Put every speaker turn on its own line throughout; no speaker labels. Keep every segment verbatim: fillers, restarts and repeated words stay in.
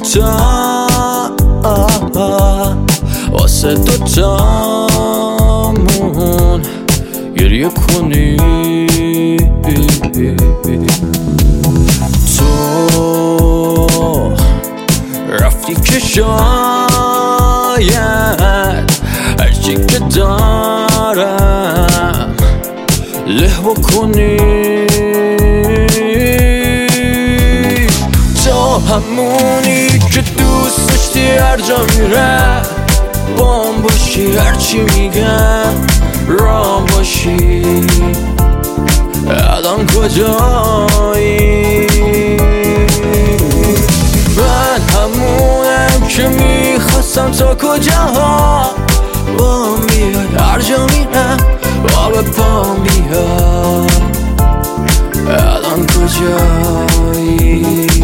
دوتا واسه دوتامون گریه کنی. تو رفتی که شاید هرچی که دارم له بکنی. تو همونی که دوست داشتی هر جا میره بام باشی، هرچی میگم رام باشی. الان کجایی؟ من همونم که میخواستم تا کجاها با میاد، هر جا میرم آب پا میاد. الان کجایی؟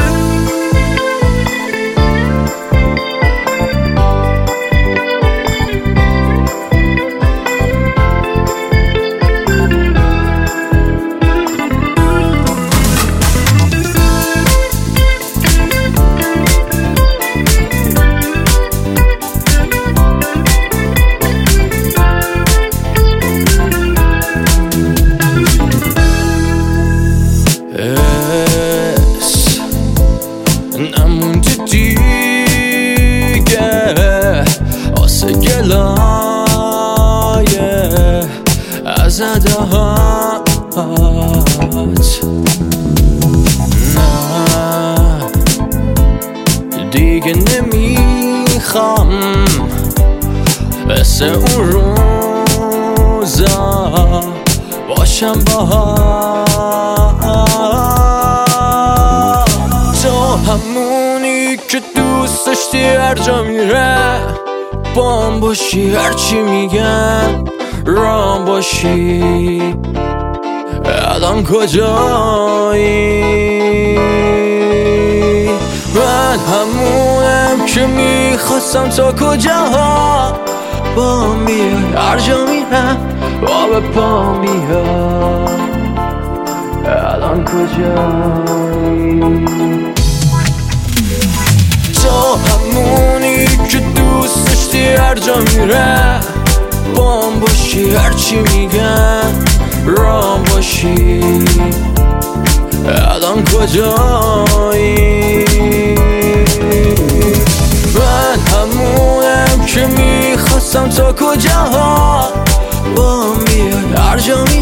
نمونده دیگه آسه گلای از ادهات. نه دیگه نمیخوام مثل اون روزا باشم باهات. همونی که دوست داشتی هر جا میره بام باشی، هرچی میگم رام باشی. الان کجایی؟ من همونم که میخواستم تا کجاها با میاد، هر جا میرم آب پا میاد. الان کجایی؟ تو همونی که دوست داشتی هر جا میره بام باشی، هرچی میگم رام باشی. الان کجایی؟ من همونم که میخواستم تا کجاها با میاد، هر جا میرم